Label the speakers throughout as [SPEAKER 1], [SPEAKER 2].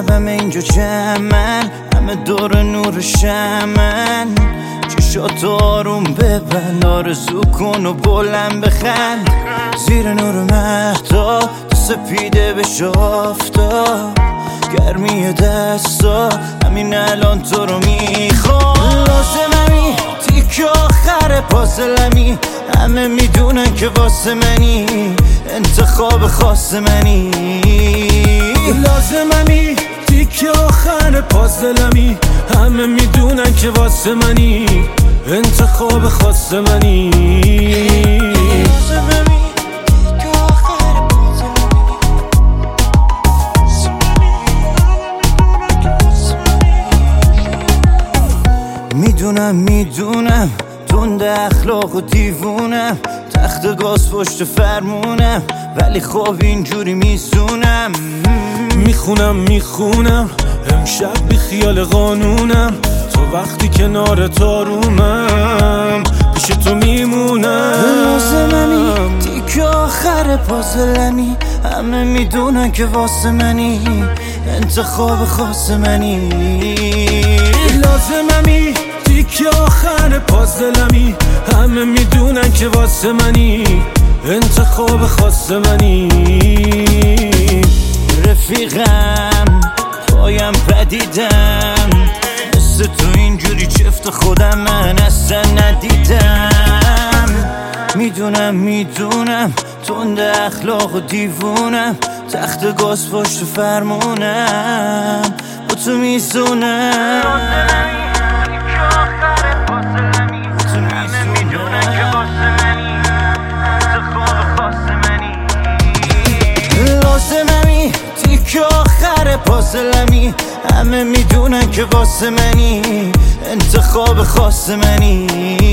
[SPEAKER 1] شبم اینجا جمعن، همه دور نور شمن. چشاتو آروم ببند، آرزو کن و بلند بخند. زیر نور مهتاب تو سپیده بش آفتاب، گرمی دستا همین الان تو رو میخوام. لازممی تیک آخر پازلمی، همه میدونن که واسه منی، انتخاب خاص منی.
[SPEAKER 2] لازممی تیک آخر پازلمی، همه میدونن که واسه منی، انتخاب خاص منی.
[SPEAKER 1] میدونم تند اخلاق و دیوونم، تخت گاز پشت فرمونم، ولی خب اینجوری میزونم.
[SPEAKER 2] میخونم امشب بی خیال قانونم، تو وقتی کنار تارومم پیش تو میمونم.
[SPEAKER 1] لازممی تیک آخر پازلمی، همه میدونن که واسه منی، انتخاب خاص منی.
[SPEAKER 2] لازممی تیک آخر پازلمی، همه میدونن که واسه منی، انتخاب خاص منی.
[SPEAKER 1] رفیقم پایم پدیدم، مثل تو اینجوری چفت خودم من اصلا ندیدم. میدونم تند اخلاق و دیوونم، تخت گاز پشت فرمونم، با تو میزونم. لازممی تیک آخر پازلمی، همه میدونن که واسه منی، انتخاب خاص منی.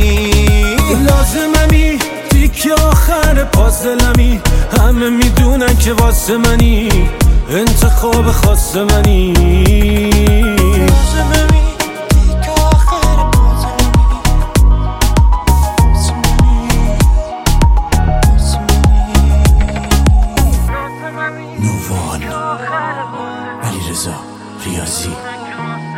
[SPEAKER 2] لازممی تیک آخر پازلمی، همه میدونن که واسه منی، انتخاب خاص منی.
[SPEAKER 1] نووان علیرضا ریاضی.